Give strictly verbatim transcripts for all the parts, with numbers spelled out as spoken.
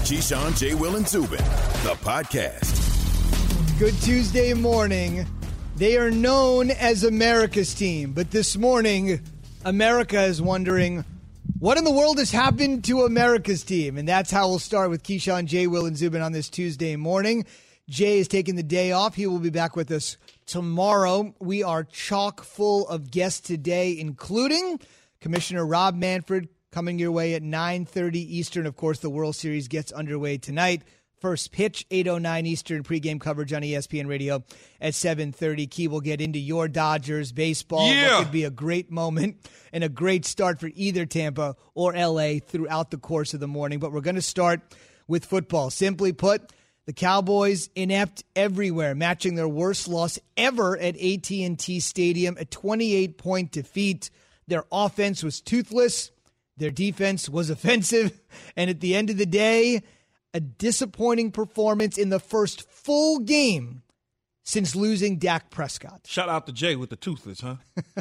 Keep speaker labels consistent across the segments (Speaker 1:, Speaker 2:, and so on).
Speaker 1: Keyshawn, J. Will, and Zubin, the podcast.
Speaker 2: Good Tuesday morning. They are known as America's team, but this morning, America is wondering, what in the world has happened to America's team? And that's how we'll start with Keyshawn, J. Will, and Zubin on this Tuesday morning. Jay is taking the day off. He will be back with us tomorrow. We are chock full of guests today, including Commissioner Rob Manfred, coming your way at nine thirty Eastern. Of course, the World Series gets underway tonight. First pitch, eight oh nine Eastern, pregame coverage on E S P N Radio at seven thirty. Key will get into your Dodgers baseball.
Speaker 3: Yeah.
Speaker 2: What could be a great moment and a great start for either Tampa or L A throughout the course of the morning. But we're going to start with football. Simply put, the Cowboys inept everywhere, matching their worst loss ever at A T and T Stadium, a twenty-eight point defeat. Their offense was toothless. Their defense was offensive. And at the end of the day, a disappointing performance in the first full game since losing Dak Prescott.
Speaker 3: Shout out to Jay with the toothless, huh?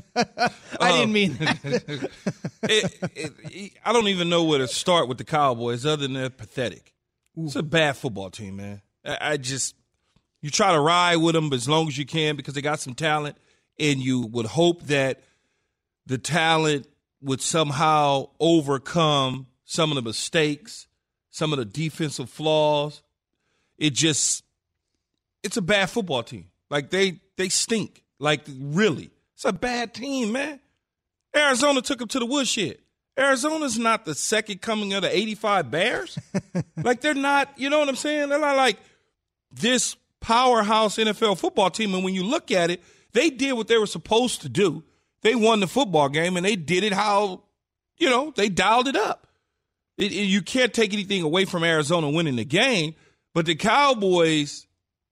Speaker 2: I
Speaker 3: um,
Speaker 2: didn't mean that.
Speaker 3: it, it, it, I don't even know where to start with the Cowboys other than they're pathetic. Ooh. It's a bad football team, man. I, I just, you try to ride with them as long as you can because they got some talent, and you would hope that the talent would somehow overcome some of the mistakes, some of the defensive flaws. It just, it's a bad football team. Like, they they stink. Like, really. It's a bad team, man. Arizona took them to the woodshed. Arizona's not the second coming of the eighty-five Bears. Like, they're not, you know what I'm saying? They're not like this powerhouse N F L football team. And when you look at it, they did what they were supposed to do. They won the football game, and they did it how, you know, they dialed it up. It, it, you can't take anything away from Arizona winning the game, but the Cowboys,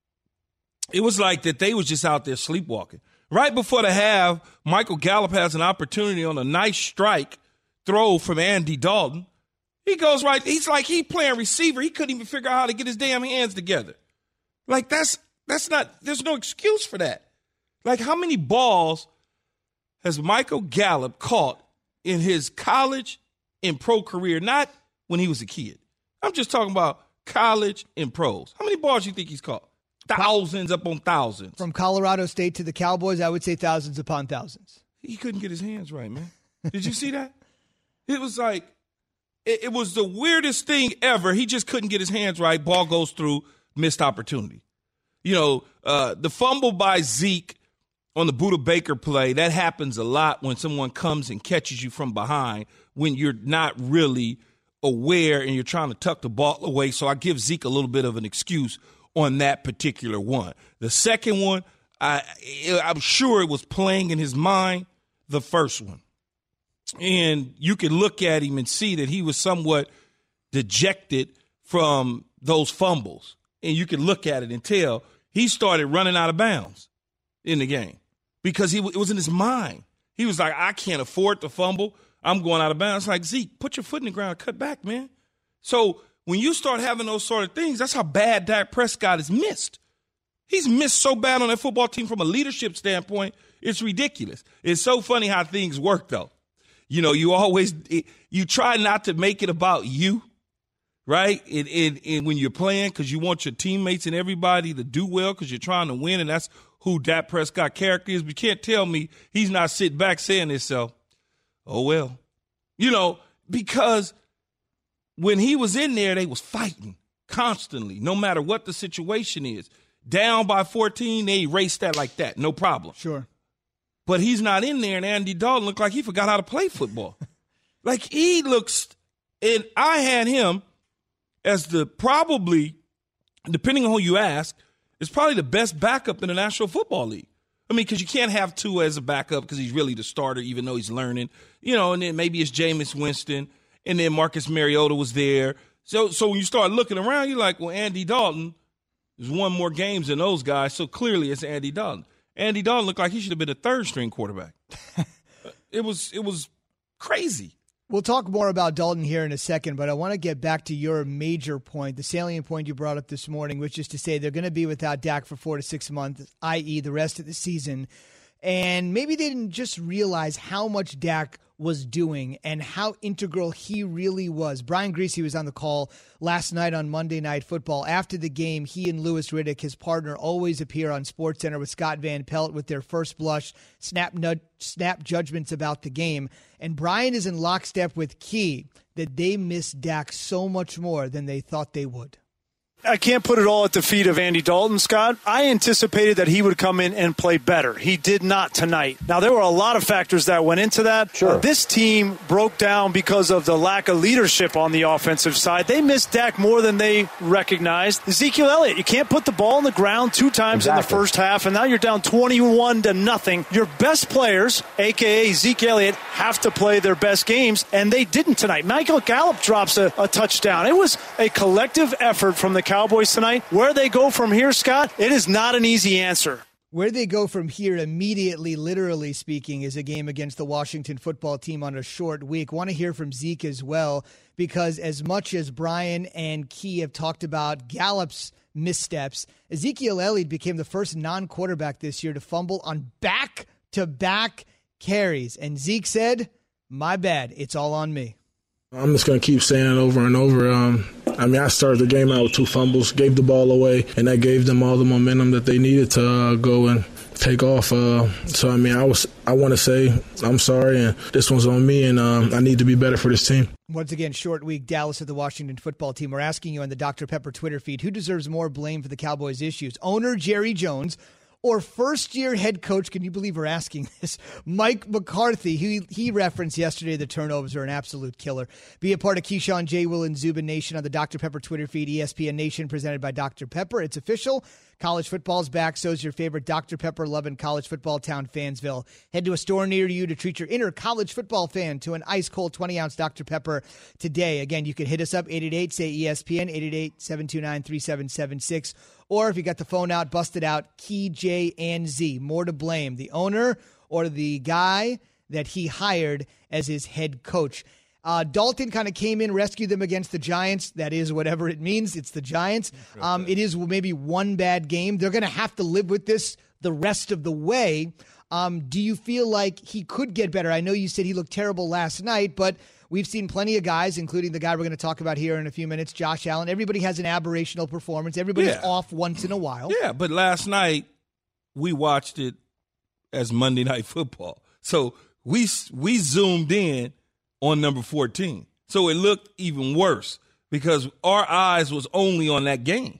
Speaker 3: it was like that they was just out there sleepwalking. Right before the half, Michael Gallup has an opportunity on a nice strike throw from Andy Dalton. He goes right, he's like he playing receiver. He couldn't even figure out how to get his damn hands together. Like, that's that's not, there's no excuse for that. Like, how many balls has Michael Gallup caught in his college and pro career, not when he was a kid? I'm just talking about college and pros. How many balls do you think he's caught? Thousands upon thousands.
Speaker 2: From Colorado State to the Cowboys, I would say thousands upon thousands.
Speaker 3: He couldn't get his hands right, man. Did you see that? It was like, it, it was the weirdest thing ever. He just couldn't get his hands right. Ball goes through, missed opportunity. You know, uh, the fumble by Zeke on the Budda Baker play, that happens a lot when someone comes and catches you from behind when you're not really aware and you're trying to tuck the ball away. So I give Zeke a little bit of an excuse on that particular one. The second one, I, I'm sure it was playing in his mind, the first one. And you can look at him and see that he was somewhat dejected from those fumbles. And you can look at it and tell he started running out of bounds in the game. Because he it was in his mind. He was like, I can't afford to fumble. I'm going out of bounds. It's like, Zeke, put your foot in the ground. Cut back, man. So when you start having those sort of things, that's how bad Dak Prescott is missed. He's missed so bad on that football team from a leadership standpoint, it's ridiculous. It's so funny how things work, though. You know, you always – you try not to make it about you, right? And, and, and when you're playing, because you want your teammates and everybody to do well because you're trying to win, and that's – who Dak Prescott character is, but you can't tell me he's not sitting back saying to himself, oh, well. You know, because when he was in there, they was fighting constantly, no matter what the situation is. Down by fourteen, they erased that like that, no problem.
Speaker 2: Sure.
Speaker 3: But he's not in there, and Andy Dalton looked like he forgot how to play football. Like, he looks, and I had him as the probably, depending on who you ask, is probably the best backup in the National Football League. I mean, because you can't have Tua as a backup because he's really the starter, even though he's learning. You know, and then maybe it's Jameis Winston, and then Marcus Mariota was there. So so when you start looking around, you're like, well, Andy Dalton has won more games than those guys, so clearly it's Andy Dalton. Andy Dalton looked like he should have been a third-string quarterback. it was It was crazy.
Speaker 2: We'll talk more about Dalton here in a second, but I want to get back to your major point, the salient point you brought up this morning, which is to say they're going to be without Dak for four to six months, that is the rest of the season. And maybe they didn't just realize how much Dak was doing and how integral he really was. Brian Griese was on the call last night on Monday Night Football. After the game, he and Louis Riddick, his partner, always appear on SportsCenter with Scott Van Pelt with their first blush, snap, nud- snap judgments about the game. And Brian is in lockstep with Key that they miss Dak so much more than they thought they would.
Speaker 4: I can't put it all at the feet of Andy Dalton, Scott. I anticipated that he would come in and play better. He did not tonight. Now, there were a lot of factors that went into that.
Speaker 5: Sure.
Speaker 4: Uh, this team broke down because of the lack of leadership on the offensive side. They missed Dak more than they recognized. Ezekiel Elliott, you can't put the ball on the ground two times exactly. in the first half, and now you're down twenty-one to nothing. Your best players, a k a. Zeke Elliott, have to play their best games, and they didn't tonight. Michael Gallup drops a, a touchdown. It was a collective effort from the Cowboys tonight. Where they go from here, Scott, it is not an easy answer.
Speaker 2: Where they go from here immediately, literally speaking, is a game against the Washington football team on a short week. Want to hear from Zeke as well, because as much as Brian and Key have talked about Gallup's missteps, Ezekiel Elliott became the first non-quarterback this year to fumble on back-to-back carries. And Zeke said, my bad, it's all on me.
Speaker 6: I'm just going to keep saying it over and over. Um, I mean, I started the game out with two fumbles, gave the ball away, and that gave them all the momentum that they needed to uh, go and take off. Uh, so, I mean, I was I want to say I'm sorry, and this one's on me, and um, I need to be better for this team.
Speaker 2: Once again, short week, Dallas at the Washington football team. We're asking you on the Doctor Pepper Twitter feed, who deserves more blame for the Cowboys' issues? Owner Jerry Jones or first-year head coach, can you believe we're asking this, Mike McCarthy? He, he referenced yesterday the turnovers are an absolute killer. Be a part of Keyshawn, J. Will, and Zubin Nation on the Doctor Pepper Twitter feed, E S P N Nation, presented by Doctor Pepper. It's official. College football's back. So is your favorite Doctor Pepper loving college football town, Fansville. Head to a store near you to treat your inner college football fan to an ice-cold twenty-ounce Doctor Pepper today. Again, you can hit us up, eight eight eight, say E S P N, eight eight eight, seven two nine, three seven seven six. Or if you got the phone out, bust it out, Key, J, and Z. More to blame, the owner or the guy that he hired as his head coach. Uh, Dalton kind of came in, rescued them against the Giants. That is whatever it means. It's the Giants. Um, it is maybe one bad game. They're going to have to live with this the rest of the way. Um, do you feel like he could get better? I know you said he looked terrible last night, but we've seen plenty of guys, including the guy we're going to talk about here in a few minutes, Josh Allen. Everybody has an aberrational performance. Everybody's
Speaker 3: yeah.
Speaker 2: off once in a while.
Speaker 3: Yeah, but last night we watched it as Monday Night Football. So we we zoomed in on number fourteen. So it looked even worse because our eyes was only on that game.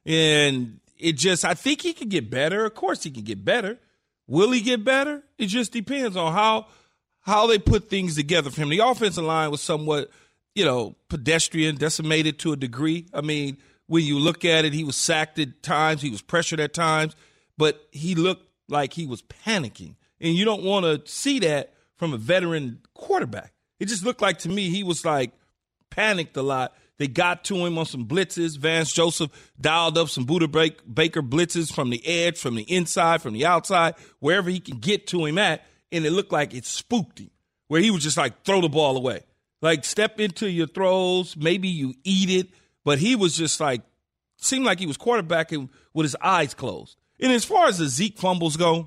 Speaker 3: And it just, I think he could get better. Of course he could get better. Will he get better? It just depends on how how they put things together for him. The offensive line was somewhat, you know, pedestrian, decimated to a degree. I mean, when you look at it, he was sacked at times. He was pressured at times. But he looked like he was panicking. And you don't want to see that from a veteran quarterback. It just looked like to me he was like panicked a lot. They got to him on some blitzes. Vance Joseph dialed up some Buda Baker blitzes from the edge, from the inside, from the outside, wherever he can get to him at. And it looked like it spooked him, where he was just like, throw the ball away. Like, step into your throws. Maybe you eat it. But he was just like, seemed like he was quarterbacking with his eyes closed. And as far as the Zeke fumbles go,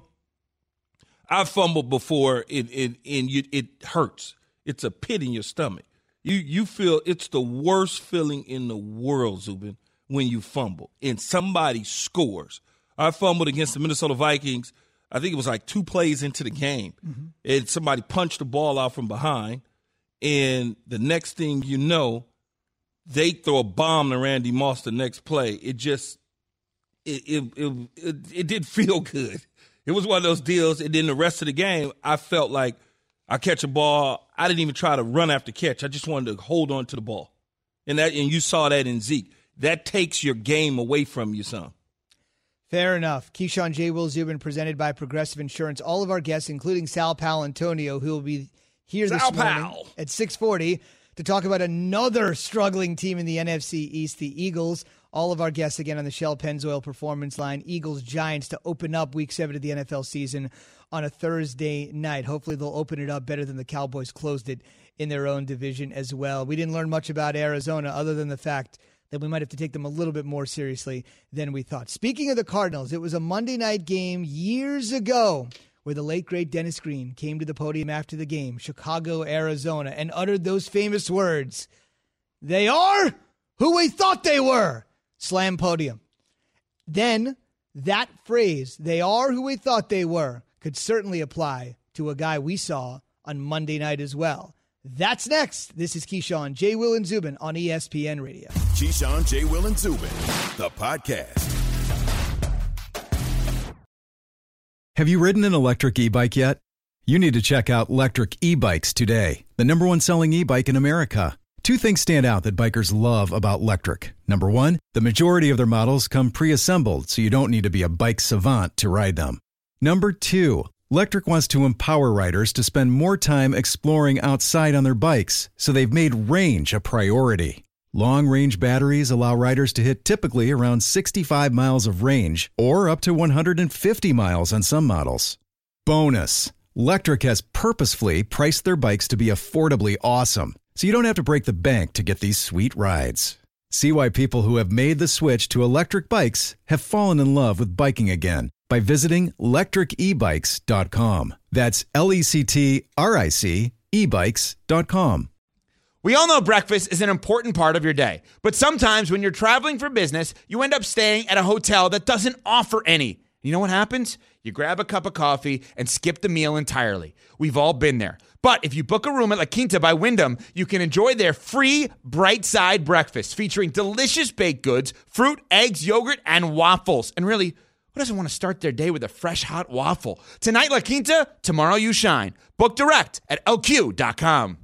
Speaker 3: I've fumbled before, and, and, and you, it hurts. It's a pit in your stomach. You you feel it's the worst feeling in the world, Zubin, when you fumble and somebody scores. I fumbled against the Minnesota Vikings. I think it was like two plays into the game, mm-hmm. and somebody punched the ball out from behind. And the next thing you know, they throw a bomb to Randy Moss the next play. It just it it it, it, it didn't feel good. It was one of those deals. And then the rest of the game, I felt like I catch a ball. I didn't even try to run after catch. I just wanted to hold on to the ball. And that, and you saw that in Zeke. That takes your game away from you, son.
Speaker 2: Fair enough. Keyshawn, J. Will, Zubin, presented by Progressive Insurance. All of our guests, including Sal Paolantonio, who will be here
Speaker 3: Sal
Speaker 2: this morning
Speaker 3: Pal.
Speaker 2: at six forty to talk about another struggling team in the N F C East, the Eagles. All of our guests, again, on the Shell Pennzoil Performance Line. Eagles, Giants to open up Week seven of the N F L season on a Thursday night. Hopefully they'll open it up better than the Cowboys closed it in their own division as well. We didn't learn much about Arizona other than the fact that we might have to take them a little bit more seriously than we thought. Speaking of the Cardinals, it was a Monday night game years ago where the late, great Dennis Green came to the podium after the game, Chicago, Arizona, and uttered those famous words, "They are who we thought they were." Slam podium. Then that phrase, "they are who we thought they were," could certainly apply to a guy we saw on Monday night as well. That's next. This is Keyshawn, J. Will, and Zubin on E S P N Radio.
Speaker 1: Keyshawn, J. Will, and Zubin, the podcast.
Speaker 5: Have you ridden an electric e-bike yet? You need to check out Lectric E-Bikes today, the number one selling e-bike in America. Two things stand out that bikers love about Lectric. Number one, the majority of their models come pre-assembled, so you don't need to be a bike savant to ride them. Number two, Lectric wants to empower riders to spend more time exploring outside on their bikes, so they've made range a priority. Long-range batteries allow riders to hit typically around sixty-five miles of range, or up to one hundred fifty miles on some models. Bonus, Lectric has purposefully priced their bikes to be affordably awesome, so you don't have to break the bank to get these sweet rides. See why people who have made the switch to electric bikes have fallen in love with biking again by visiting lectric e bikes dot com. That's L E C T R I C e bikes dot com.
Speaker 7: We all know breakfast is an important part of your day, but sometimes when you're traveling for business, you end up staying at a hotel that doesn't offer any. You know what happens? You grab a cup of coffee and skip the meal entirely. We've all been there. But if you book a room at La Quinta by Wyndham, you can enjoy their free Bright Side breakfast featuring delicious baked goods, fruit, eggs, yogurt, and waffles. And really, who doesn't want to start their day with a fresh, hot waffle? Tonight, La Quinta, tomorrow you shine. Book direct at L Q dot com.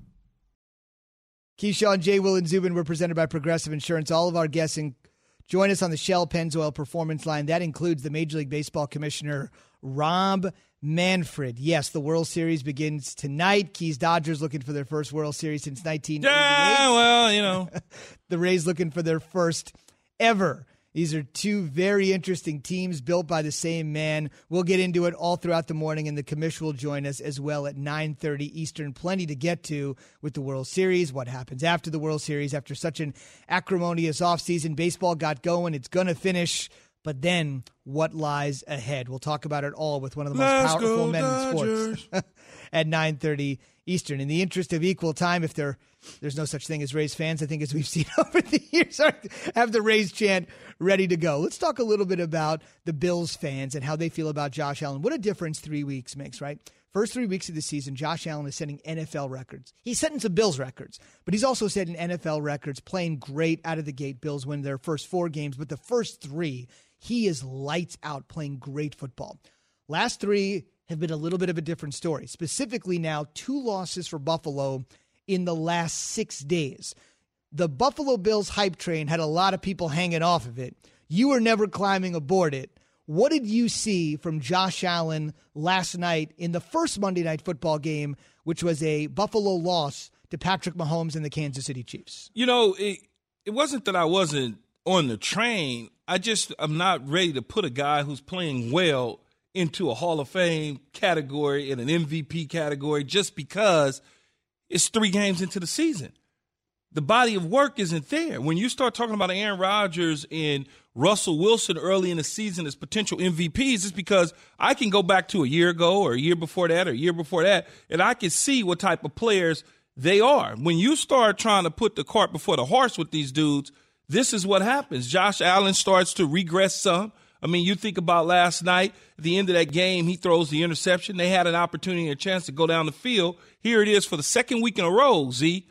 Speaker 2: Keyshawn, J. Will, and Zubin were presented by Progressive Insurance. All of our guests in, join us on the Shell Pennzoil Performance Line. That includes the Major League Baseball Commissioner, Rob Manfred. Yes, the World Series begins tonight. Keys Dodgers looking for their first World Series since nineteen eighty-eight.
Speaker 3: Yeah, well, you know.
Speaker 2: The Rays looking for their first ever. These are two very interesting teams built by the same man. We'll get into it all throughout the morning, and the commish will join us as well at nine thirty Eastern. Plenty to get to with the World Series, what happens after the World Series. After such an acrimonious offseason, baseball got going. It's going to finish. But then what lies ahead? We'll talk about it all with one of the most
Speaker 3: Let's
Speaker 2: powerful
Speaker 3: go,
Speaker 2: men
Speaker 3: Dodgers.
Speaker 2: in sports at nine thirty Eastern. In the interest of equal time, if there, there's no such thing as Rays fans, I think, as we've seen over the years, have the Rays chant ready to go. Let's talk a little bit about the Bills fans and how they feel about Josh Allen. What a difference three weeks makes, right? First three weeks of the season, Josh Allen is setting N F L records. He's setting some Bills records, but he's also setting N F L records, playing great out of the gate. Bills win their first four games, but the first three, he is lights out playing great football. Last three have been a little bit of a different story. Specifically now, two losses for Buffalo in the last six days. The Buffalo Bills hype train had a lot of people hanging off of it. You were never climbing aboard it. What did you see from Josh Allen last night in the first Monday Night Football game, which was a Buffalo loss to Patrick Mahomes and the Kansas City Chiefs?
Speaker 3: You know, it, it wasn't that I wasn't on the train. I just I'm not ready to put a guy who's playing well into a Hall of Fame category and an M V P category just because it's three games into the season. The body of work isn't there. When you start talking about Aaron Rodgers and Russell Wilson early in the season as potential M V Ps, it's because I can go back to a year ago or a year before that or a year before that, and I can see what type of players they are. When you start trying to put the cart before the horse with these dudes, this is what happens. Josh Allen starts to regress some. I mean, you think about last night, at the end of that game, he throws the interception. They had an opportunity and a chance to go down the field. Here it is for the second week in a row, Z.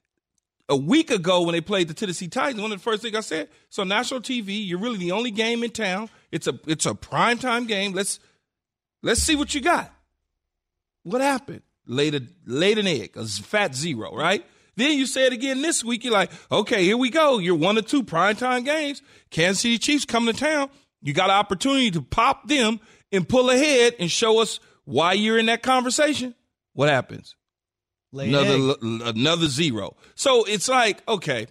Speaker 3: A week ago when they played the Tennessee Titans, one of the first things I said, so national T V, you're really the only game in town. It's a it's a primetime game. Let's let's see what you got. What happened? Laid, a, laid an egg, a fat zero, right? Then you say it again this week. You're like, okay, here we go. You're one or two primetime games. Kansas City Chiefs coming to town. You got an opportunity to pop them and pull ahead and show us why you're in that conversation. What happens?
Speaker 2: Lay
Speaker 3: Another another zero. So it's like, okay,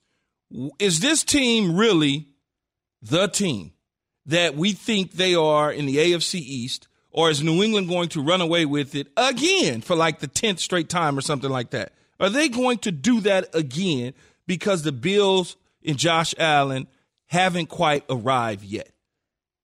Speaker 3: is this team really the team that we think they are in the A F C East, or is New England going to run away with it again for like the tenth straight time or something like that? Are they going to do that again because the Bills and Josh Allen haven't quite arrived yet?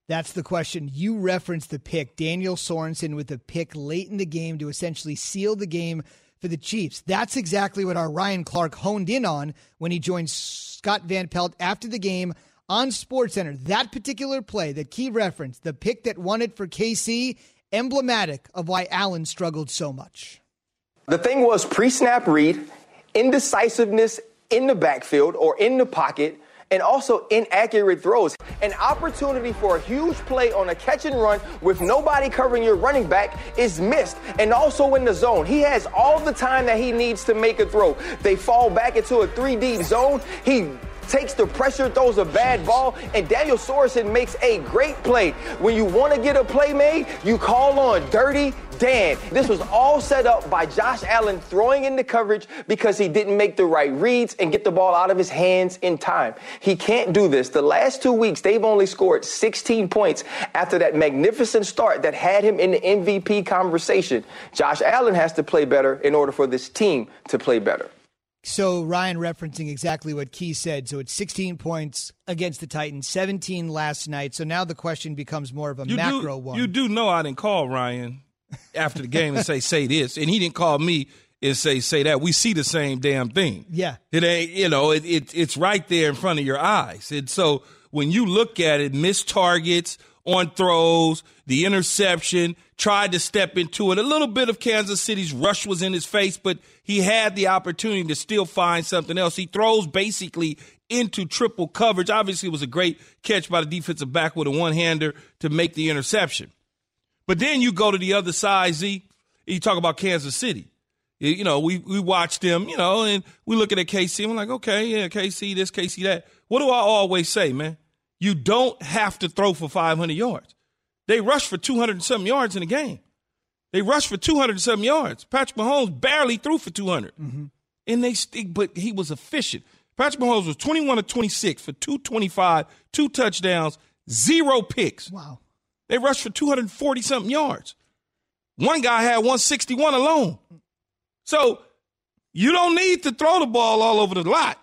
Speaker 2: That's the question. You referenced the pick. Daniel Sorensen with a pick late in the game to essentially seal the game for the Chiefs. That's exactly what our Ryan Clark honed in on when he joined Scott Van Pelt after the game on SportsCenter. That particular play, that key reference, the pick that won it for K C, emblematic of why Allen struggled so much.
Speaker 8: The thing was pre-snap read, indecisiveness in the backfield or in the pocket, and also inaccurate throws. An opportunity for a huge play on a catch and run with nobody covering your running back is missed. And also in the zone, he has all the time that he needs to make a throw. They fall back into a three deep zone. He takes the pressure, throws a bad ball, and Daniel Sorensen makes a great play. When you want to get a play made, you call on Dirty Dan. This was all set up by Josh Allen throwing into coverage because he didn't make the right reads and get the ball out of his hands in time. He can't do this. The last two weeks, they've only scored sixteen points after that magnificent start that had him in the M V P conversation. Josh Allen has to play better in order for this team to play better.
Speaker 2: So Ryan referencing exactly what Key said. So it's sixteen points against the Titans, seventeen last night. So now the question becomes more of a
Speaker 3: you
Speaker 2: macro
Speaker 3: do,
Speaker 2: one.
Speaker 3: You do know I didn't call Ryan after the game and say, say this. And he didn't call me and say, say that. We see the same damn thing.
Speaker 2: Yeah.
Speaker 3: It ain't, you know, it, it it's right there in front of your eyes. And so when you look at it, missed targets on throws, the interception, tried to step into it. A little bit of Kansas City's rush was in his face, but he had the opportunity to still find something else. He throws basically into triple coverage. Obviously, it was a great catch by the defensive back with a one-hander to make the interception. But then you go to the other side, Z, you talk about Kansas City. You know, we we watched them, you know, and we look at K C and we're like, okay, yeah, K C this, K C that. What do I always say, man? You don't have to throw for five hundred yards. They rushed for two hundred and something yards in the game. They rushed for two hundred and something yards. Patrick Mahomes barely threw for two hundred. Mm-hmm. And they, but he was efficient. Patrick Mahomes was twenty-one of twenty-six for two twenty-five, two touchdowns, zero picks.
Speaker 2: Wow.
Speaker 3: They rushed for two hundred forty something yards. One guy had one sixty-one alone. So you don't need to throw the ball all over the lot.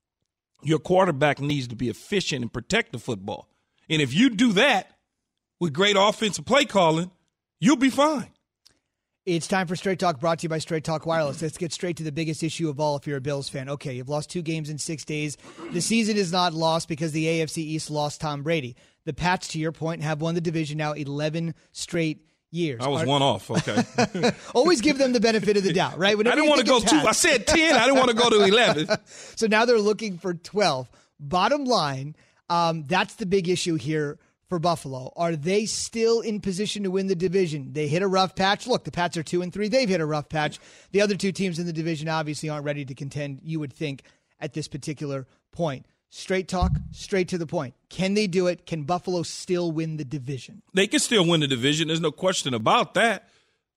Speaker 3: Your quarterback needs to be efficient and protect the football. And if you do that with great offensive play calling, you'll be fine.
Speaker 2: It's time for Straight Talk, brought to you by Straight Talk Wireless. Let's get straight to the biggest issue of all if you're a Bills fan. Okay, you've lost two games in six days. The season is not lost because the A F C East lost Tom Brady. The Pats, to your point, have won the division now eleven straight years.
Speaker 3: I was
Speaker 2: Are,
Speaker 3: one off, okay.
Speaker 2: Always give them the benefit of the doubt, right? Whenever
Speaker 3: I didn't want to go two. I said ten. I didn't want to go to eleven.
Speaker 2: So now they're looking for twelve. Bottom line, um, that's the big issue here for Buffalo. Are they still in position to win the division? They hit a rough patch. Look, the Pats are two and three. They've hit a rough patch. The other two teams in the division obviously aren't ready to contend, you would think, at this particular point. Straight talk, straight to the point. Can they do it? Can Buffalo still win the division?
Speaker 3: They can still win the division. There's no question about that.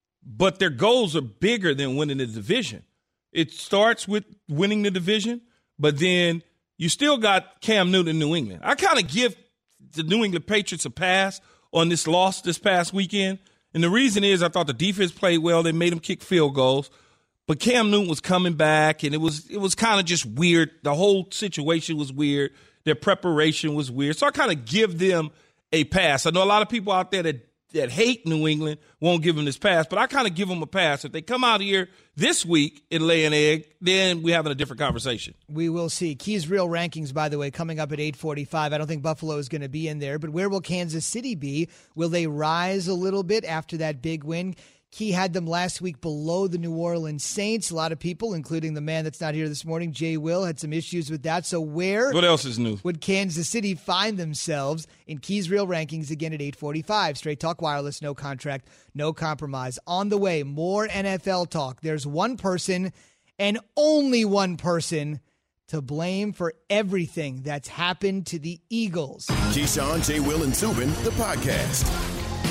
Speaker 3: But their goals are bigger than winning the division. It starts with winning the division, but then you still got Cam Newton in New England. I kind of give the New England Patriots a pass on this loss this past weekend. And the reason is I thought the defense played well. They made them kick field goals. But Cam Newton was coming back, and it was it was kind of just weird. The whole situation was weird. Their preparation was weird. So I kind of give them a pass. I know a lot of people out there that, that hate New England won't give them this pass, but I kind of give them a pass. If they come out here this week and lay an egg, then we're having a different conversation.
Speaker 2: We will see. Key's real rankings, by the way, coming up at eight forty-five. I don't think Buffalo is going to be in there, but where will Kansas City be? Will they rise a little bit after that big win? Key had them last week below the New Orleans Saints. A lot of people, including the man that's not here this morning, Jay Will, had some issues with that. So where
Speaker 3: what else is new?
Speaker 2: Would Kansas City find themselves in Key's real rankings again at eight forty-five? Straight Talk Wireless, no contract, no compromise. On the way, more N F L talk. There's one person and only one person to blame for everything that's happened to the Eagles.
Speaker 1: Keyshawn, J. Will, and Zubin, the podcast.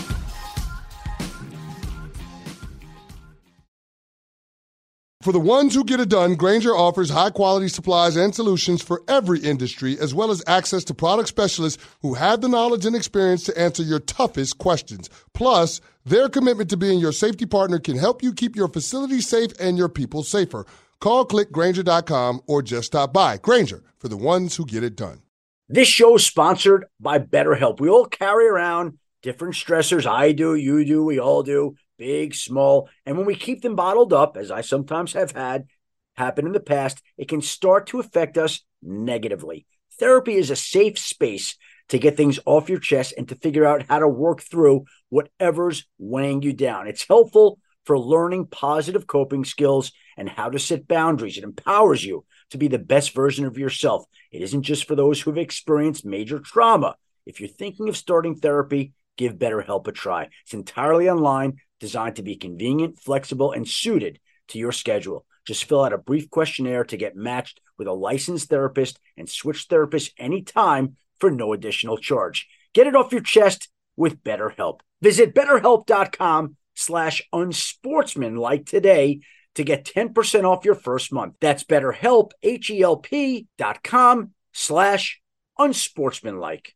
Speaker 9: For the ones who get it done, Grainger offers high-quality supplies and solutions for every industry, as well as access to product specialists who have the knowledge and experience to answer your toughest questions. Plus, their commitment to being your safety partner can help you keep your facility safe and your people safer. Call click Grainger dot com or just stop by. Grainger, for the ones who get it done.
Speaker 10: This show is sponsored by BetterHelp. We all carry around different stressors. I do, you do, we all do, big, small. And when we keep them bottled up, as I sometimes have had happen in the past, it can start to affect us negatively. Therapy is a safe space to get things off your chest and to figure out how to work through whatever's weighing you down. It's helpful for learning positive coping skills and how to set boundaries. It empowers you to be the best version of yourself. It isn't just for those who have experienced major trauma. If you're thinking of starting therapy, give BetterHelp a try. It's entirely online, designed to be convenient, flexible, and suited to your schedule. Just fill out a brief questionnaire to get matched with a licensed therapist and switch therapists anytime for no additional charge. Get it off your chest with BetterHelp. Visit BetterHelp.com slash unsportsmanlike today to get ten percent off your first month. That's BetterHelp, H-E-L-P dot com slash unsportsmanlike.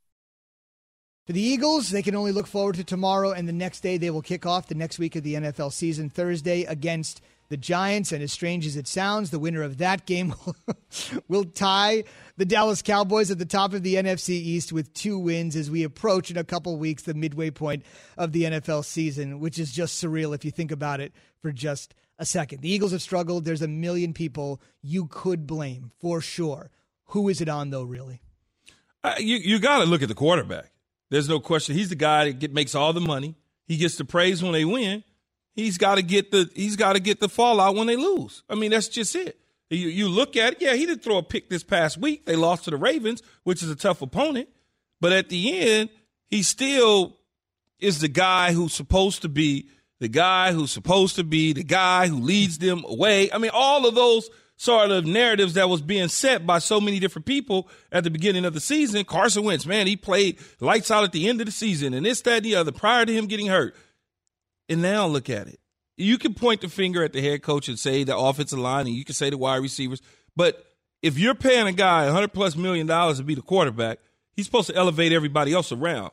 Speaker 2: For the Eagles, they can only look forward to tomorrow and the next day. They will kick off the next week of the N F L season, Thursday, against the Giants. And as strange as it sounds, the winner of that game will tie the Dallas Cowboys at the top of the N F C East with two wins as we approach in a couple weeks the midway point of the N F L season, which is just surreal if you think about it for just a second. The Eagles have struggled. There's a million people you could blame for sure. Who is it on, though, really?
Speaker 3: Uh, you you got to look at the quarterback. There's no question. He's the guy that get, makes all the money. He gets the praise when they win. He's got to get the he's got to get the fallout when they lose. I mean, that's just it. You, you look at it. Yeah, he did throw a pick this past week. They lost to the Ravens, which is a tough opponent. But at the end, he still is the guy who's supposed to be the guy who's supposed to be the guy who leads them away. I mean, all of those sort of narratives that was being set by so many different people at the beginning of the season. Carson Wentz, man, he played lights out at the end of the season, and this, that, and the other prior to him getting hurt. And now look at it. You can point the finger at the head coach and say the offensive line, and you can say the wide receivers. But if you're paying a guy one hundred plus million dollars to be the quarterback, he's supposed to elevate everybody else around.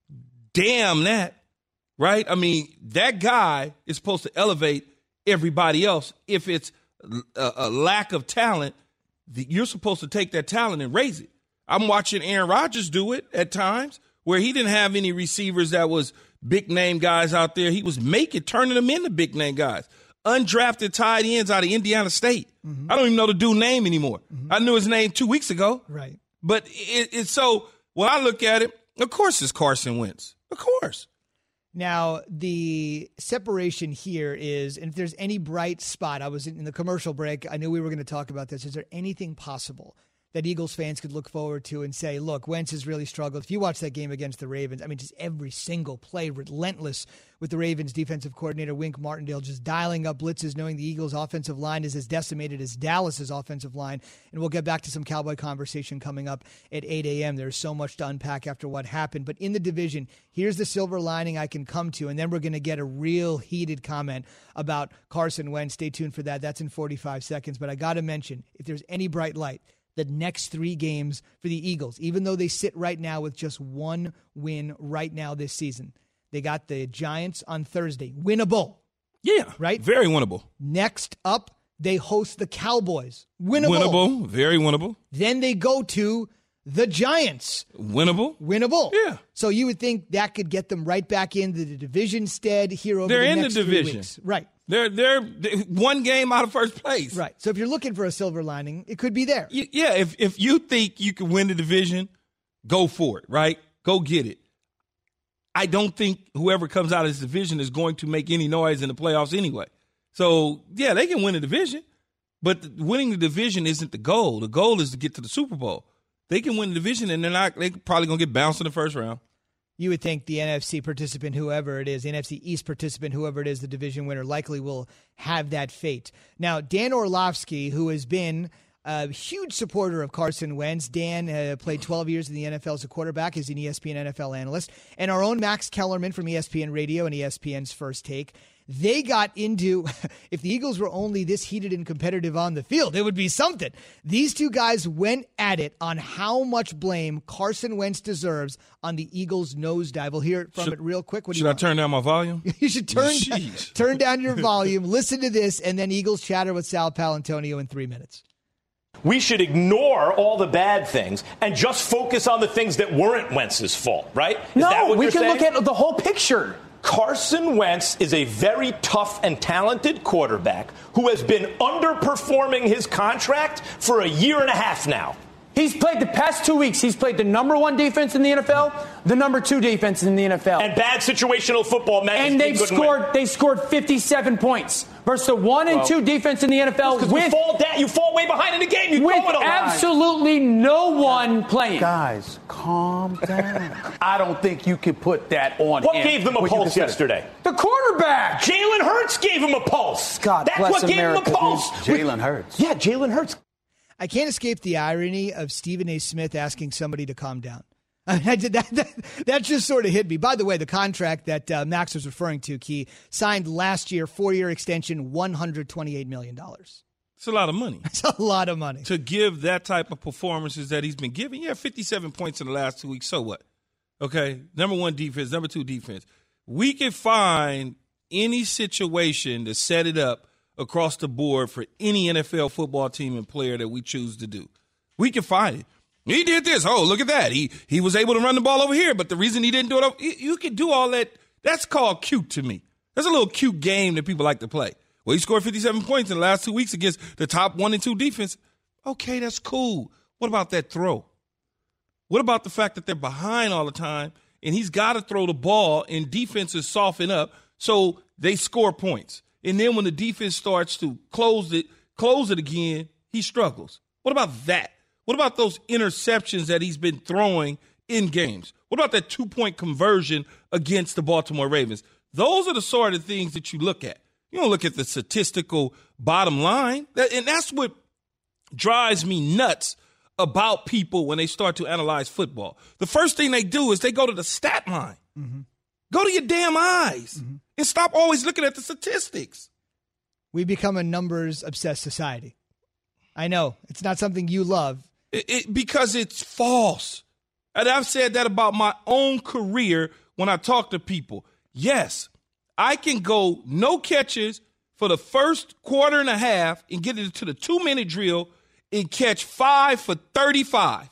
Speaker 3: Damn that, right? I mean, that guy is supposed to elevate everybody else. If it's a, a lack of talent, you're supposed to take that talent and raise it. I'm watching Aaron Rodgers do it at times where he didn't have any receivers that was big-name guys out there. He was making, turning them into big-name guys. Undrafted tight ends out of Indiana State. Mm-hmm. I don't even know the dude's name anymore. Mm-hmm. I knew his name two weeks ago.
Speaker 2: Right.
Speaker 3: But it, it's so when I look at it, of course it's Carson Wentz. Of course.
Speaker 2: Now, the separation here is, and if there's any bright spot, I was in the commercial break, I knew we were going to talk about this. Is there anything possible that Eagles fans could look forward to and say, look, Wentz has really struggled? If you watch that game against the Ravens, I mean, just every single play, relentless with the Ravens defensive coordinator, Wink Martindale, just dialing up blitzes, knowing the Eagles offensive line is as decimated as Dallas's offensive line. And we'll get back to some Cowboy conversation coming up at eight a.m. There's so much to unpack after what happened. But in the division, here's the silver lining I can come to, and then we're going to get a real heated comment about Carson Wentz. Stay tuned for that. That's in forty-five seconds. But I got to mention, if there's any bright light, the next three games for the Eagles, even though they sit right now with just one win right now this season. They got the Giants on Thursday. Winnable.
Speaker 3: Yeah.
Speaker 2: Right?
Speaker 3: Very winnable.
Speaker 2: Next up, they host the Cowboys. Winnable.
Speaker 3: Winnable. Very winnable.
Speaker 2: Then they go to the Giants.
Speaker 3: Winnable.
Speaker 2: Winnable.
Speaker 3: Yeah.
Speaker 2: So you would think that could get them right back into the division stead here over
Speaker 3: They're
Speaker 2: the
Speaker 3: in
Speaker 2: next
Speaker 3: the
Speaker 2: three
Speaker 3: division.
Speaker 2: weeks. Right.
Speaker 3: They're, they're they're one game out of first place.
Speaker 2: Right. So if you're looking for a silver lining, it could be there.
Speaker 3: Yeah. If if you think you can win the division, go for it. Right. Go get it. I don't think whoever comes out of this division is going to make any noise in the playoffs anyway. So, yeah, they can win the division, but winning the division isn't the goal. The goal is to get to the Super Bowl. They can win the division, and they're not. They're probably going to get bounced in the first round.
Speaker 2: You would think the N F C participant, whoever it is, N F C East participant, whoever it is, the division winner, likely will have that fate. Now, Dan Orlovsky, who has been a huge supporter of Carson Wentz. Dan uh, played twelve years in the N F L as a quarterback. He's an E S P N N F L analyst. And our own Max Kellerman from E S P N Radio and E S P N's First Take. They got into, if the Eagles were only this heated and competitive on the field, it would be something. These two guys went at it on how much blame Carson Wentz deserves on the Eagles' nosedive. We'll hear it from
Speaker 3: should,
Speaker 2: it real quick. What do
Speaker 3: should
Speaker 2: you
Speaker 3: I
Speaker 2: want?
Speaker 3: turn down my volume?
Speaker 2: You should turn, turn down your volume, listen to this, and then Eagles chatter with Sal Palantonio in three minutes.
Speaker 11: We should ignore all the bad things and just focus on the things that weren't Wentz's fault, right? Is
Speaker 8: no,
Speaker 11: that what
Speaker 8: we
Speaker 11: you're
Speaker 8: can
Speaker 11: saying?
Speaker 8: look at the whole picture.
Speaker 11: Carson Wentz is a very tough and talented quarterback who has been underperforming his contract for a year and a half now.
Speaker 8: He's played the past two weeks. He's played the number one defense in the N F L, the number two defense in the N F L.
Speaker 11: And bad situational football meant
Speaker 8: And they've scored
Speaker 11: win.
Speaker 8: they scored fifty-seven points versus the one and
Speaker 11: well,
Speaker 8: two defense in the N F L with
Speaker 11: you fall down, you fall way behind in the game. You
Speaker 8: with
Speaker 11: throw it a lot.
Speaker 8: absolutely no one playing.
Speaker 12: Guys, calm down. I don't think you can put that on
Speaker 11: What
Speaker 12: him.
Speaker 11: gave them a
Speaker 12: What
Speaker 11: pulse yesterday?
Speaker 8: The quarterback.
Speaker 11: Jalen Hurts gave him a pulse.
Speaker 12: God
Speaker 11: That's
Speaker 12: bless
Speaker 11: what gave
Speaker 12: America,
Speaker 11: him a pulse.
Speaker 12: Jalen Hurts.
Speaker 11: Yeah, Jalen Hurts.
Speaker 2: I can't escape the irony of Stephen A. Smith asking somebody to calm down. I mean, I did that, that. That just sort of hit me. By the way, the contract that uh, Max was referring to, Key, signed last year, four-year extension, one hundred twenty-eight million dollars.
Speaker 3: It's a lot of money.
Speaker 2: It's a lot of money.
Speaker 3: To give that type of performances that he's been giving. Yeah, fifty-seven points in the last two weeks. So what? Okay, number one defense, number two defense. We can find any situation to set it up across the board for any N F L football team and player that we choose to do. We can find it. He did this. Oh, look at that. He he was able to run the ball over here, but the reason he didn't do it, over, you can do all that. That's called cute to me. That's a little cute game that people like to play. Well, he scored fifty-seven points in the last two weeks against the top one and two defense. Okay, that's cool. What about that throw? What about the fact that they're behind all the time and he's got to throw the ball and defenses soften up so they score points? And then when the defense starts to close it, close it again, he struggles. What about that? What about those interceptions that he's been throwing in games? What about that two-point conversion against the Baltimore Ravens? Those are the sort of things that you look at. You don't look at the statistical bottom line. And that's what drives me nuts about people when they start to analyze football. The first thing they do is they go to the stat line. Mm-hmm. Go to your damn eyes mm-hmm. and stop always looking at the statistics.
Speaker 2: We become a numbers-obsessed society. I know. It's not something you love.
Speaker 3: It, it, because it's false. And I've said that about my own career when I talk to people. Yes, I can go no catches for the first quarter and a half and get into the two-minute drill and catch five for thirty-five.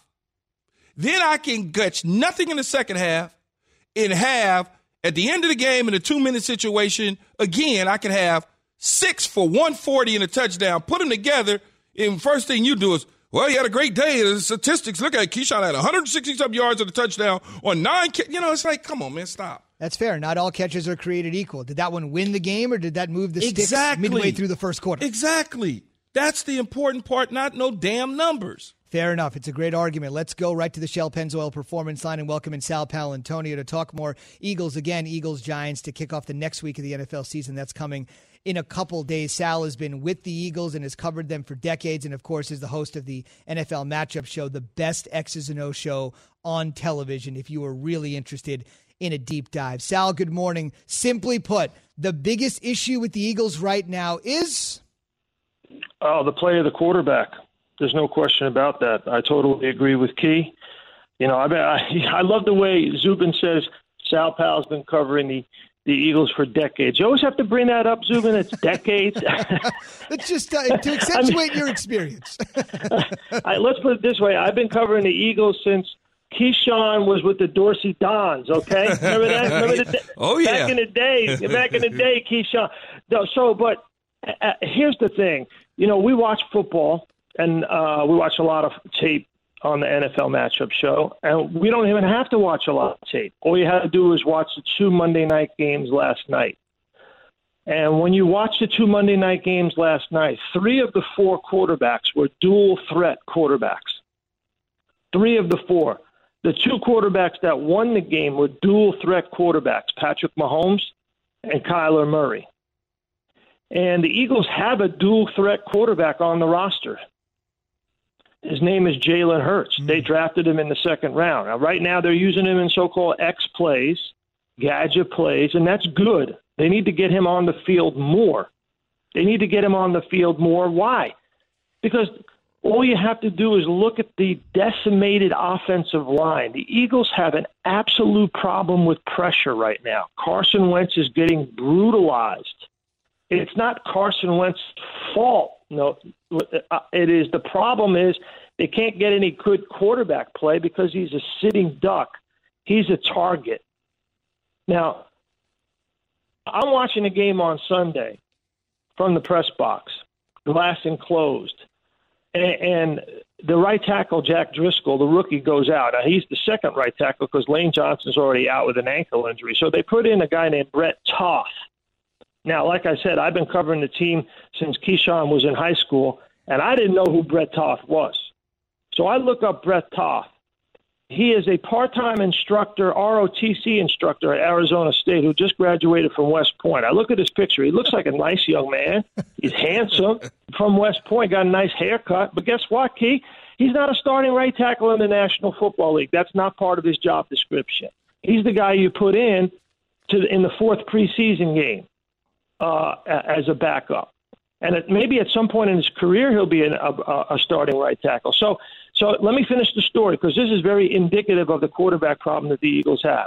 Speaker 3: Then I can catch nothing in the second half and have, at the end of the game in a two-minute situation, again, I can have six for one forty and a touchdown. Put them together, and first thing you do is, well, he had a great day. The statistics, look at it. Keyshawn had one hundred sixty-some yards of the touchdown on nine. You know, it's like, come on, man, stop.
Speaker 2: That's fair. Not all catches are created equal. Did that one win the game, or did that move the sticks
Speaker 3: exactly.
Speaker 2: midway through the first quarter?
Speaker 3: Exactly. That's the important part, not no damn numbers.
Speaker 2: Fair enough. It's a great argument. Let's go right to the Shell Pennzoil Performance Line and welcome in Sal Paolantonio to talk more Eagles again, Eagles-Giants to kick off the next week of the N F L season. That's coming in a couple days. Sal has been with the Eagles and has covered them for decades and, of course, is the host of the N F L Matchup Show, the best X's and O's show on television if you are really interested in a deep dive. Sal, good morning. Simply put, the biggest issue with the Eagles right now is?
Speaker 13: Oh, the play of the quarterback. There's no question about that. I totally agree with Key. You know, I I, I love the way Zubin says Sal Pal's been covering the, the Eagles for decades. You always have to bring that up, Zubin. It's decades.
Speaker 2: It's just uh, to accentuate I mean, your experience.
Speaker 13: I, let's put it this way. I've been covering the Eagles since Keyshawn was with the Dorsey Dons, okay? Remember that? Remember the,
Speaker 3: oh, yeah.
Speaker 13: Back in the day. Back in the day, Keyshawn. So, but uh, here's the thing. You know, we watch football, and uh, we watch a lot of tape on the N F L Matchup Show, and we don't even have to watch a lot of tape. All you have to do is watch the two Monday night games last night. And when you watch the two Monday night games last night, three of the four quarterbacks were dual-threat quarterbacks. Three of the four. The two quarterbacks that won the game were dual-threat quarterbacks, Patrick Mahomes and Kyler Murray. And the Eagles have a dual-threat quarterback on the roster. His name is Jalen Hurts. Mm-hmm. They drafted him in the second round. Now, right now they're using him in so-called X plays, gadget plays, and that's good. They need to get him on the field more. They need to get him on the field more. Why? Because all you have to do is look at the decimated offensive line. The Eagles have an absolute problem with pressure right now. Carson Wentz is getting brutalized. It's not Carson Wentz's fault No, it is. The problem is they can't get any good quarterback play because he's a sitting duck. He's a target. Now, I'm watching a game on Sunday from the press box, glass enclosed, and, and the right tackle, Jack Driscoll, the rookie, goes out. Now, he's the second right tackle because Lane Johnson's already out with an ankle injury. So they put in a guy named Brett Toth. Now, like I said, I've been covering the team since Keyshawn was in high school, and I didn't know who Brett Toth was. So I look up Brett Toth. He is a part-time instructor, R O T C instructor at Arizona State who just graduated from West Point. I look at his picture. He looks like a nice young man. He's handsome from West Point, got a nice haircut. But guess what, Key? He's not a starting right tackle in the National Football League. That's not part of his job description. He's the guy you put in to in the fourth preseason game uh, as a backup. And it, maybe at some point in his career he'll be an, a, a starting right tackle. So so let me finish the story because this is very indicative of the quarterback problem that the Eagles have.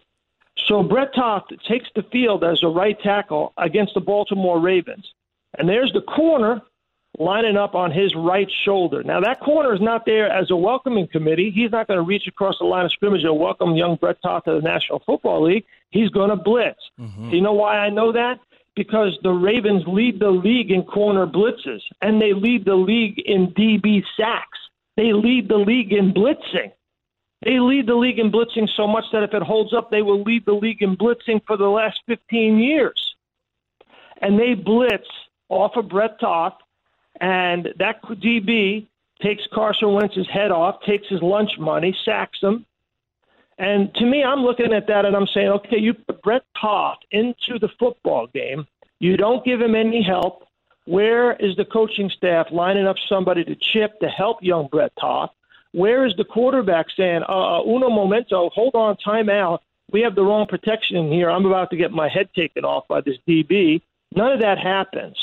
Speaker 13: So Brett Toth takes the field as a right tackle against the Baltimore Ravens. And there's the corner lining up on his right shoulder. Now, that corner is not there as a welcoming committee. He's not going to reach across the line of scrimmage and welcome young Brett Toth to the National Football League. He's going to blitz. Mm-hmm. Do you know why I know that? Because the Ravens lead the league in corner blitzes, and they lead the league in D B sacks. They lead the league in blitzing. They lead the league in blitzing so much that if it holds up, they will lead the league in blitzing for the last fifteen years. And they blitz off of Brett Toth, and that D B takes Carson Wentz's head off, takes his lunch money, sacks him. And to me, I'm looking at that and I'm saying, okay, you put Brett Toth into the football game. You don't give him any help. Where is the coaching staff lining up somebody to chip to help young Brett Toth? Where is the quarterback saying, uh, uno momento, hold on, time out. We have the wrong protection in here. I'm about to get my head taken off by this D B. None of that happens.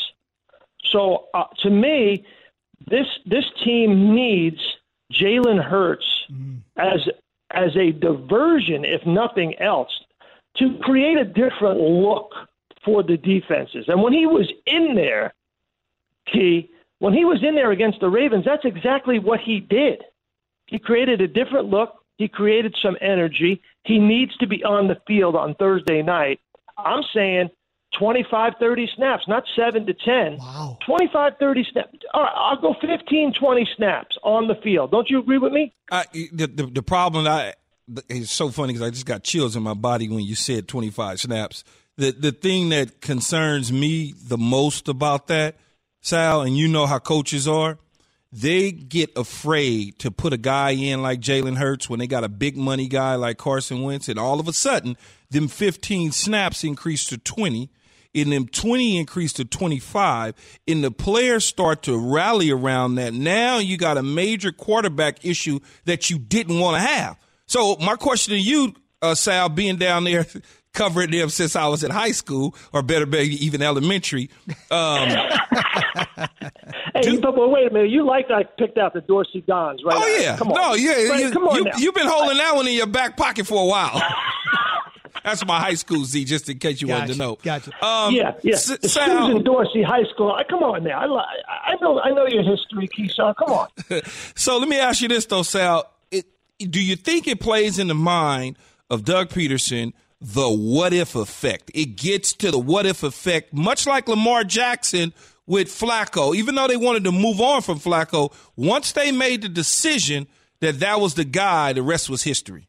Speaker 13: So uh, to me, this this team needs Jalen Hurts mm. as as a diversion, if nothing else, to create a different look for the defenses. And when he was in there, Key, when he was in there against the Ravens, that's exactly what he did. He created a different look. He created some energy. He needs to be on the field on Thursday night. I'm saying twenty-five, thirty snaps, not seven to ten.
Speaker 2: Wow.
Speaker 13: twenty-five, thirty snaps. All right, I'll go fifteen, twenty snaps on the field. Don't you agree with me?
Speaker 3: I, the, the the problem I it's so funny because I just got chills in my body when you said twenty-five snaps. The the thing that concerns me the most about that, Sal, and you know how coaches are, they get afraid to put a guy in like Jalen Hurts when they got a big money guy like Carson Wentz, and all of a sudden, them fifteen snaps increase to twenty, and them twenty increase to twenty-five, and the players start to rally around that. Now you got a major quarterback issue that you didn't want to have. So my question to you, uh, Sal, being down there covering them since I was in high school, or better, maybe even elementary. Um,
Speaker 13: hey, do, but wait a minute. You like I picked out the Dorsey Dons, right?
Speaker 3: Oh, yeah.
Speaker 13: Come on.
Speaker 3: No, yeah.
Speaker 13: Right,
Speaker 3: you,
Speaker 13: come on
Speaker 3: you,
Speaker 13: now.
Speaker 3: You've been holding that one in your back pocket for a while. That's my high school, Z, just in case you
Speaker 2: gotcha,
Speaker 3: wanted to know.
Speaker 2: Gotcha.
Speaker 13: Um, yeah, yeah.
Speaker 3: S-
Speaker 13: the
Speaker 3: Sal,
Speaker 13: Susan Dorsey High School. I, come on now. I, I know I know your history, Keyshawn. Come on.
Speaker 3: So let me ask you this, though, Sal. It, do you think it plays in the mind of Doug Peterson the what-if effect? It gets to the what-if effect, much like Lamar Jackson with Flacco. Even though they wanted to move on from Flacco, once they made the decision that that was the guy, the rest was history.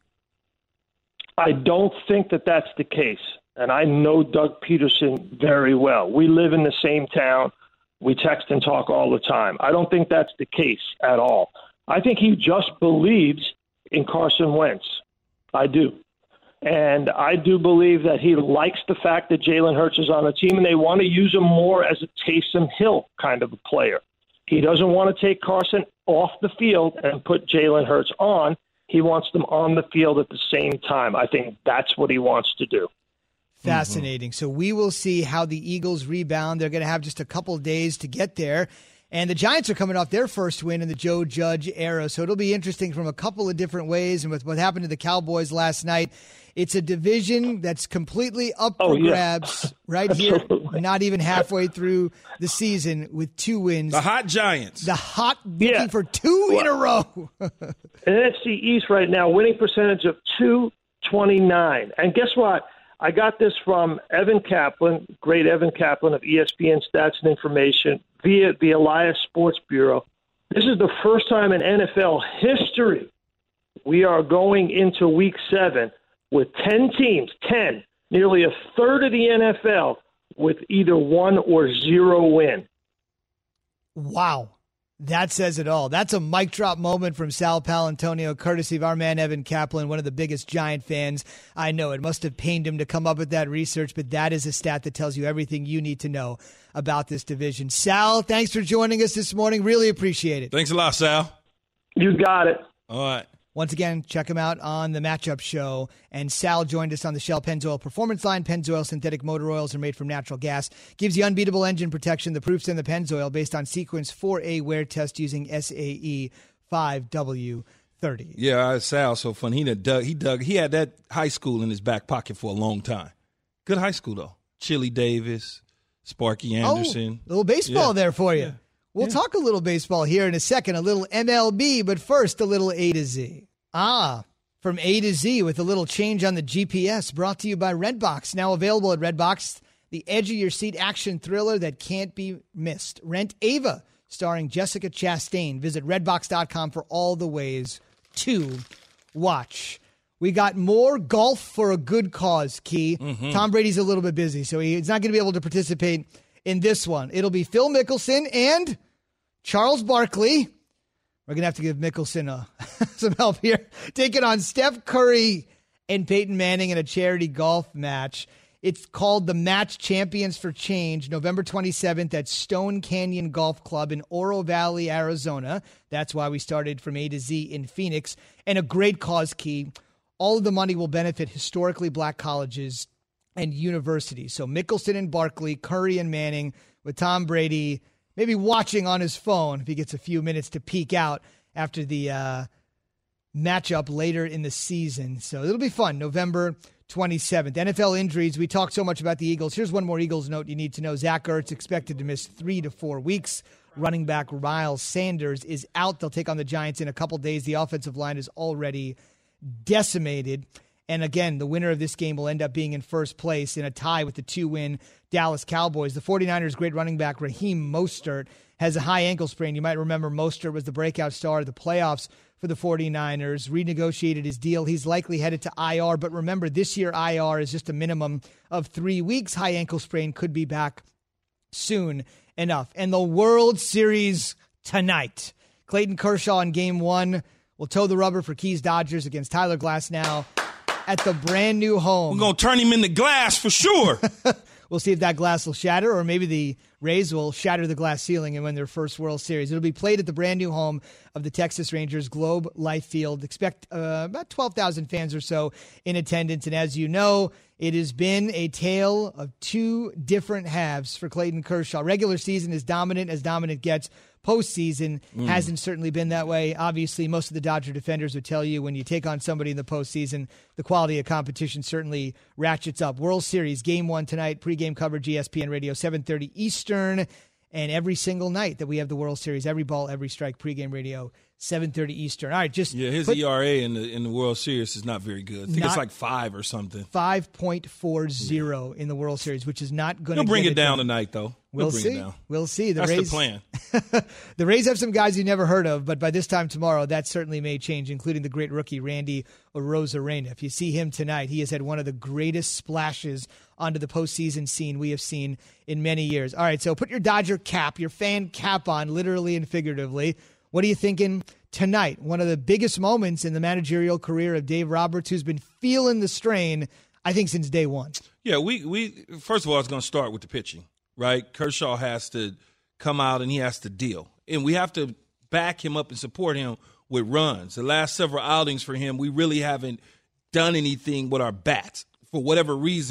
Speaker 13: I don't think that that's the case, and I know Doug Peterson very well. We live in the same town. We text and talk all the time. I don't think that's the case at all. I think he just believes in Carson Wentz. I do. And I do believe that he likes the fact that Jalen Hurts is on the team, and they want to use him more as a Taysom Hill kind of a player. He doesn't want to take Carson off the field and put Jalen Hurts on. He wants them on the field at the same time. I think that's what he wants to do.
Speaker 2: Fascinating. Mm-hmm. So we will see how the Eagles rebound. They're going to have just a couple days to get there. And the Giants are coming off their first win in the Joe Judge era, so it'll be interesting from a couple of different ways. And with what happened to the Cowboys last night, it's a division that's completely up
Speaker 13: oh,
Speaker 2: for
Speaker 13: yeah.
Speaker 2: grabs right here, not even halfway through the season with two wins.
Speaker 3: The hot Giants.
Speaker 2: The hot looking
Speaker 13: yeah.
Speaker 2: for two well, in a row.
Speaker 13: N F C East right now, winning percentage of two twenty-nine. And guess what? I got this from Evan Kaplan, great Evan Kaplan of E S P N Stats and Information via the Elias Sports Bureau. This is the first time in N F L history we are going into week seven with ten teams, ten, nearly a third of the N F L with either one or zero win.
Speaker 2: Wow. That says it all. That's a mic drop moment from Sal Paolantonio, courtesy of our man Evan Kaplan, one of the biggest Giant fans I know. It must have pained him to come up with that research, but that is a stat that tells you everything you need to know about this division. Sal, thanks for joining us this morning. Really appreciate it.
Speaker 3: Thanks a lot, Sal.
Speaker 13: You got it.
Speaker 3: All right.
Speaker 2: Once again, check him out on the Matchup Show. And Sal joined us on the Shell Pennzoil Performance Line. Pennzoil synthetic motor oils are made from natural gas. Gives you unbeatable engine protection. The proof's in the Pennzoil based on Sequence four A wear test using S A E five W thirty.
Speaker 3: Yeah, Sal's so fun. He dug, he dug. He had that high school in his back pocket for a long time. Good high school, though. Chili Davis, Sparky Anderson.
Speaker 2: Oh, little baseball
Speaker 3: yeah.
Speaker 2: there for you.
Speaker 3: Yeah.
Speaker 2: We'll
Speaker 3: yeah.
Speaker 2: talk a little baseball here in a second, a little M L B, but first a little A to Z. Ah, from A to Z with a little change on the G P S, brought to you by Redbox. Now available at Redbox, the edge-of-your-seat action thriller that can't be missed. Rent Ava, starring Jessica Chastain. Visit redbox dot com for all the ways to watch. We got more golf for a good cause, Key. Mm-hmm. Tom Brady's a little bit busy, so he's not going to be able to participate in this one. It'll be Phil Mickelson and Charles Barkley. We're going to have to give Mickelson uh, some help here. Taking on Steph Curry and Peyton Manning in a charity golf match. It's called the Match Champions for Change, November twenty-seventh at Stone Canyon Golf Club in Oro Valley, Arizona. That's why we started from A to Z in Phoenix. And a great cause, Key. All of the money will benefit historically black colleges and universities. So Mickelson and Barkley, Curry and Manning, with Tom Brady maybe watching on his phone if he gets a few minutes to peek out after the uh, matchup later in the season. So it'll be fun, November twenty-seventh. N F L injuries, we talked so much about the Eagles. Here's one more Eagles note you need to know. Zach Ertz expected to miss three to four weeks. Running back Miles Sanders is out. They'll take on the Giants in a couple days. The offensive line is already decimated. And again, the winner of this game will end up being in first place in a tie with the two-win Dallas Cowboys. The 49ers' great running back Raheem Mostert has a high ankle sprain. You might remember Mostert was the breakout star of the playoffs for the 49ers, renegotiated his deal. He's likely headed to I R, but remember, this year I R is just a minimum of three weeks. High ankle sprain could be back soon enough. And the World Series tonight. Clayton Kershaw in game one will toe the rubber for Keys Dodgers against Tyler Glasnow at the brand new home.
Speaker 3: We're going to turn him into glass for sure.
Speaker 2: We'll see if that glass will shatter, or maybe the Rays will shatter the glass ceiling and win their first World Series. It'll be played at the brand new home of the Texas Rangers, Globe Life Field. Expect uh, about twelve thousand fans or so in attendance. And as you know, it has been a tale of two different halves for Clayton Kershaw. Regular season is dominant as dominant gets. Postseason mm. hasn't certainly been that way. Obviously, most of the Dodger defenders would tell you when you take on somebody in the postseason, the quality of competition certainly ratchets up. World Series, game one tonight, pregame coverage, E S P N Radio, seven thirty Eastern. And every single night that we have the World Series, every ball, every strike, pregame radio, seven thirty Eastern. All right, just
Speaker 3: yeah. His
Speaker 2: put,
Speaker 3: E R A in the in the World Series is not very good. I think it's like five or something.
Speaker 2: Five point four zero in the World Series, which is not going to.
Speaker 3: He'll bring it,
Speaker 2: it
Speaker 3: down
Speaker 2: done.
Speaker 3: tonight, though.
Speaker 2: We'll
Speaker 3: bring
Speaker 2: see.
Speaker 3: It down.
Speaker 2: We'll see. The
Speaker 3: That's
Speaker 2: Rays,
Speaker 3: the plan.
Speaker 2: The Rays have some guys you never heard of, but by this time tomorrow, that certainly may change, including the great rookie Randy Arozarena. If you see him tonight, he has had one of the greatest splashes onto the postseason scene we have seen in many years. All right, so put your Dodger cap, your fan cap on, literally and figuratively. What are you thinking tonight? One of the biggest moments in the managerial career of Dave Roberts, who's been feeling the strain, I think, since day one.
Speaker 3: Yeah, we, we first of all, it's going to start with the pitching, right? Kershaw has to come out and he has to deal. And we have to back him up and support him with runs. The last several outings for him, we really haven't done anything with our bats. For whatever reason,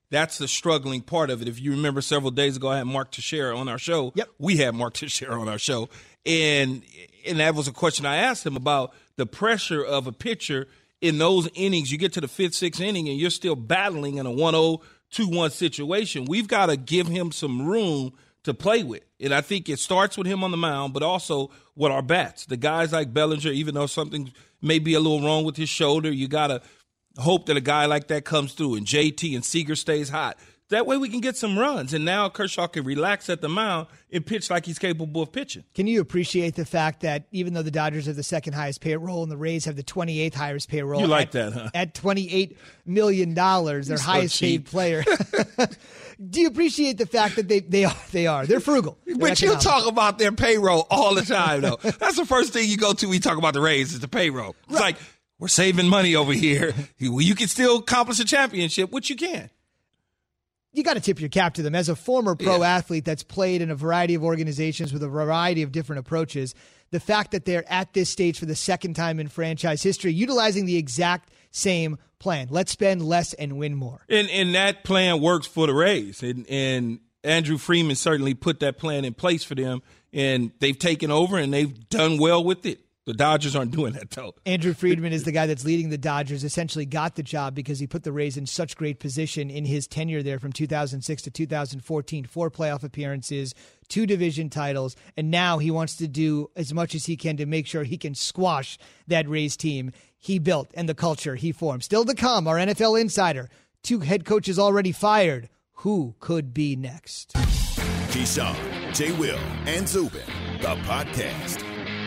Speaker 3: That's the struggling part of it. If you remember several days ago, I had Mark Teixeira on our show.
Speaker 2: Yep.
Speaker 3: We had Mark Teixeira on our show. And and that was a question I asked him about the pressure of a pitcher in those innings. You get to the fifth, sixth inning, and you're still battling in a one oh, two one situation. We've got to give him some room to play with. And I think it starts with him on the mound, but also with our bats. The guys like Bellinger, even though something may be a little wrong with his shoulder, you got to hope that a guy like that comes through, and J T and Seager stays hot. That way we can get some runs, and now Kershaw can relax at the mound and pitch like he's capable of pitching.
Speaker 2: Can you appreciate the fact that even though the Dodgers have the second highest payroll and the Rays have the twenty-eighth highest payroll,
Speaker 3: you like
Speaker 2: at,
Speaker 3: that, huh?
Speaker 2: At twenty-eight million dollars, their
Speaker 3: so
Speaker 2: highest
Speaker 3: cheap.
Speaker 2: paid player. Do you appreciate the fact that they, they are they are they're frugal? They're
Speaker 3: but you
Speaker 2: economic.
Speaker 3: talk about their payroll all the time, though. That's the first thing you go to when you talk about the Rays is the payroll. It's
Speaker 2: Right.
Speaker 3: like, we're saving money over here. You, you can still accomplish a championship, which you can.
Speaker 2: You got to tip your cap to them. As a former pro
Speaker 3: Yeah.
Speaker 2: athlete that's played in a variety of organizations with a variety of different approaches, the fact that they're at this stage for the second time in franchise history, utilizing the exact same plan. Let's spend less and win more.
Speaker 3: And and that plan works for the Rays. And, and Andrew Freeman certainly put that plan in place for them, and they've taken over, and they've done well with it. The Dodgers aren't doing that, though.
Speaker 2: Andrew Friedman is the guy that's leading the Dodgers, essentially got the job because he put the Rays in such great position in his tenure there from two thousand six to two thousand fourteen, four playoff appearances, two division titles, and now he wants to do as much as he can to make sure he can squash that Rays team he built and the culture he formed. Still to come, our N F L insider, two head coaches already fired. Who could be next?
Speaker 1: Keyshawn, J. Will, and Zubin, the podcast.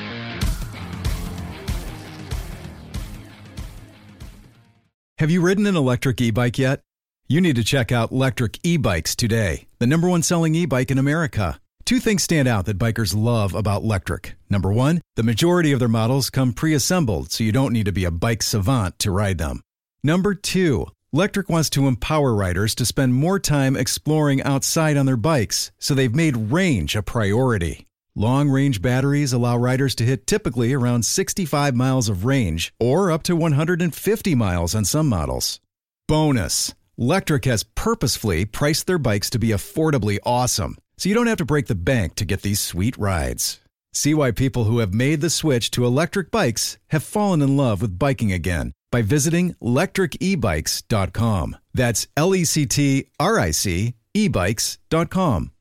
Speaker 5: Have you ridden an electric e-bike yet? You need to check out Lectric E-Bikes today, the number one selling e-bike in America. Two things stand out that bikers love about Lectric. Number one, the majority of their models come pre-assembled, so you don't need to be a bike savant to ride them. Number two, Lectric wants to empower riders to spend more time exploring outside on their bikes, so they've made range a priority. Long-range batteries allow riders to hit typically around sixty-five miles of range or up to one hundred fifty miles on some models. Bonus, Lectric has purposefully priced their bikes to be affordably awesome, so you don't have to break the bank to get these sweet rides. See why people who have made the switch to electric bikes have fallen in love with biking again by visiting lectric e bikes dot com. That's L E C T R I C e bikes dot com.